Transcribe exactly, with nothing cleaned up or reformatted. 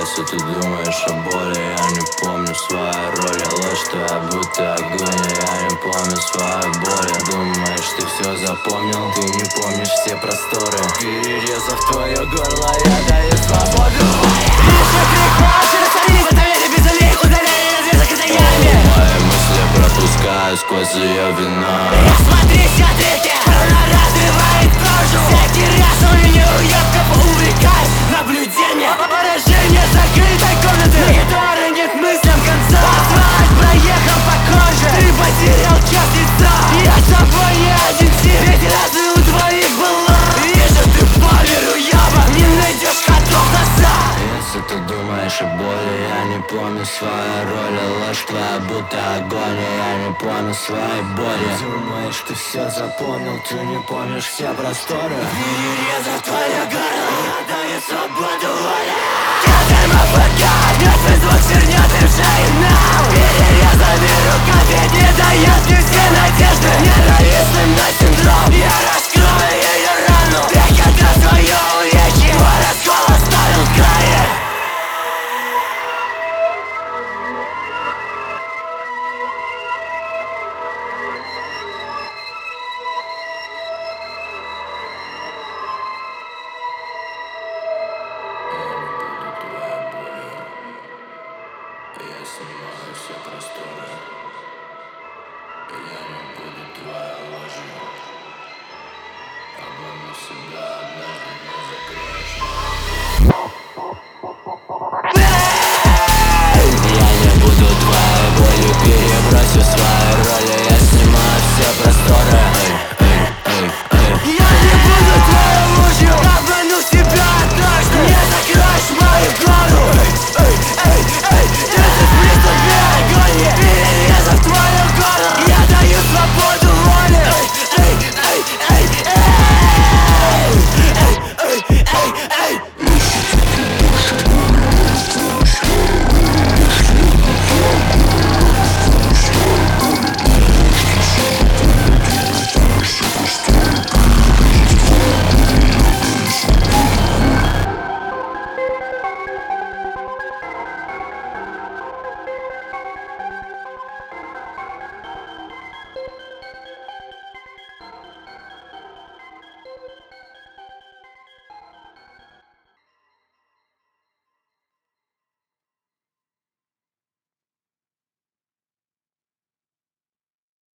Если ты думаешь о боли, я не помню свою роль. Я ложь твоя, будто огонь, я не помню свою боль. Думаешь, ты все запомнил, ты не помнишь все просторы. Перерезав твое горло, я даю свободу воли. Еще крик ночи, растворись, ответы без улик, удаляй развязок из яме. Мои мысли пропускаю сквозь ее вино. Рассмотрись, ответьте, она разрывает кожу. Всякий раз у нее уебка увлекает наблюдение. Поражение закрытой комнаты, на которой нет мыслям конца. Асфальт проехал по коже, ты потерял час лица. Я с тобой не один тип, ведь разве у твоих было? Вижу, ты помер, уеба, не найдешь котов назад. Если ты думаешь о боли, я не помню свою роль. Ложь твоя, будто огонь, я не помню своей боли. Думаешь, ты все запомнил, ты не помнишь все просторы. Перерезав твое горло, я даю свободу воли. КТМФК, мертвый звук свернет и вжайнал. Перерезанный рукоять не дает мне все надежды. Ненавистным на синдром, я раскрою ее рану. Прикатав свое увечье, твой раскол оставил в крае. Я снимаю все просторы. Я не буду твоей ложью. Обману себя, однажды не закроешь. Я не буду твоей болью, перебросив свою